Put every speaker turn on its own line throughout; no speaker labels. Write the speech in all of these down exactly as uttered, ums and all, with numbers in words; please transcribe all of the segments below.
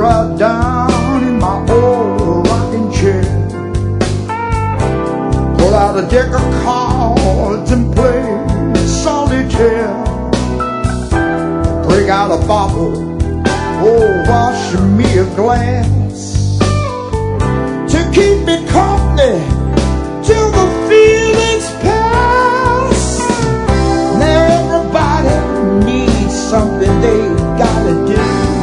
right down in my old rocking chair, pull out a deck of cards and play solitaire, break out a bottle, oh, wash me a glass to keep me company till the feelings pass. Now everybody needs something they gotta do.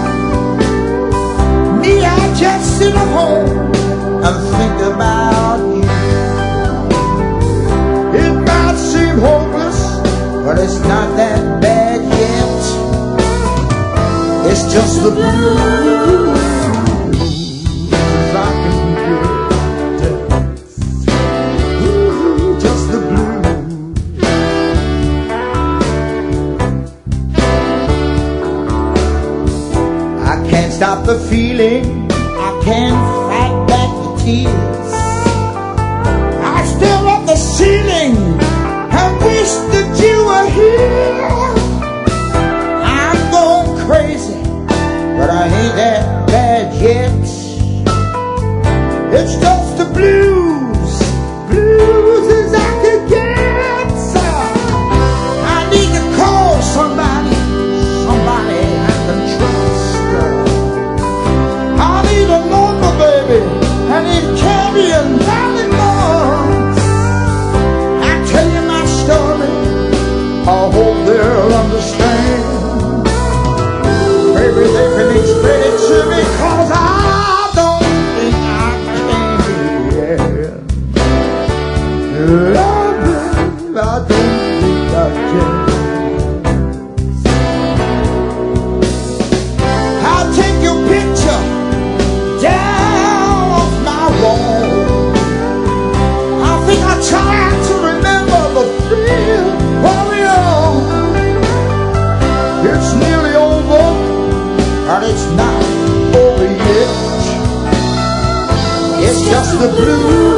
Me, I just sit at home and think about you. It might seem hopeless, but it's not that bad yet. It's just the blues I can get. Ooh, just the blues. I can't stop the feeling, I can't fight back the tears. I stare at the ceiling and wish that you were here. I'm going crazy, but I ain't that bad yet. It's just the blues, blues as I could get. So I need to call somebody, somebody I can trust. I need a number, baby, I need candy and nine months. I tell you my story, I hope they'll understand. Maybe they can explain it to me, cause I don't think I can. Love, I don't think I can. I'll take your picture down off my wall. I think I tried to remember the feel of it all. It's nearly over, but it's not over yet. It's just the blues